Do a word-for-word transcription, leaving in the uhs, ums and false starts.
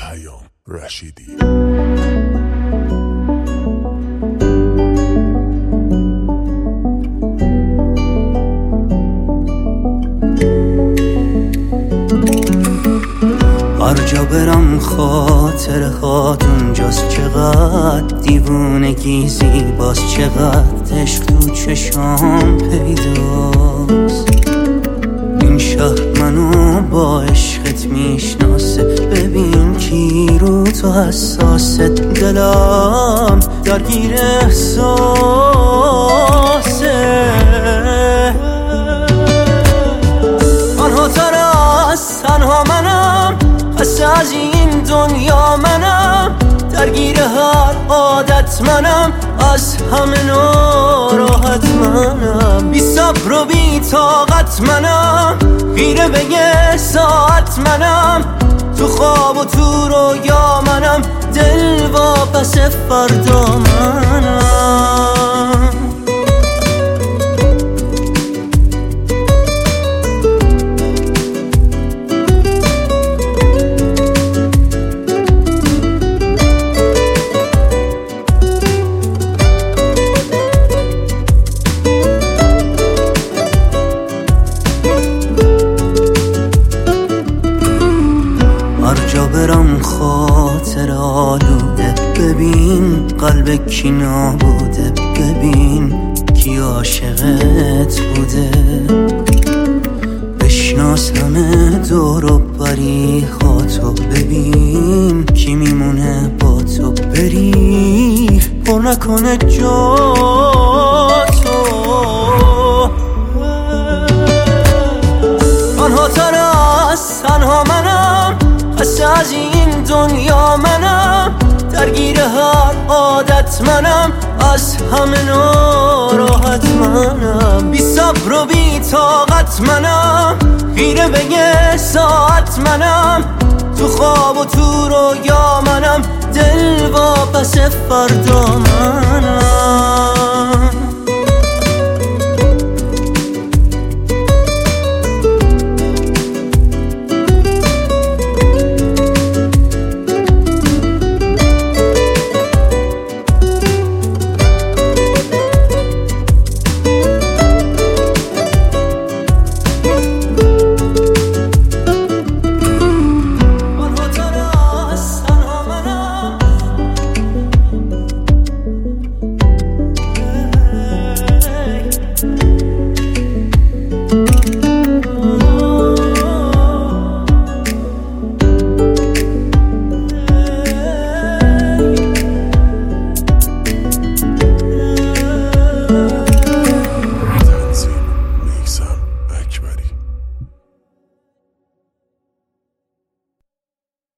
پیام رشیدی. هر جا برم خاطر هات اونجاست، چقدر دیوونگی زیباست، چقدر عشق تو چشام پیداست. این شهر منو با عشقت میشناسه، ببین کی رو تو حساسه، دلم درگیر احساسه. آنها تر از تنها منم، پس از این دنیا منم، درگیر هر عادت منم، از همه ناراحت منم، بی صبر و بی طاقت منم، خیره به یه ساعت منم، تو خواب و تو رویا منم، دل واپس فردا منم. هر جا برم خاطر آلوده، ببین قلب کی نابوده، ببین کی عاشقت بوده، بشناس همه دور و بریخاتو، ببین کی میمونه با تو، بری پر نکنه جا تو. آنها تر از تنها منم، پس از این دنیا منم، درگیر هر عادت منم، از همه ناراحت منم، بی صبر و بی طاقت منم، خیره به یه ساعت منم، تو خواب و تو رویا منم، دل واپس فردا منم.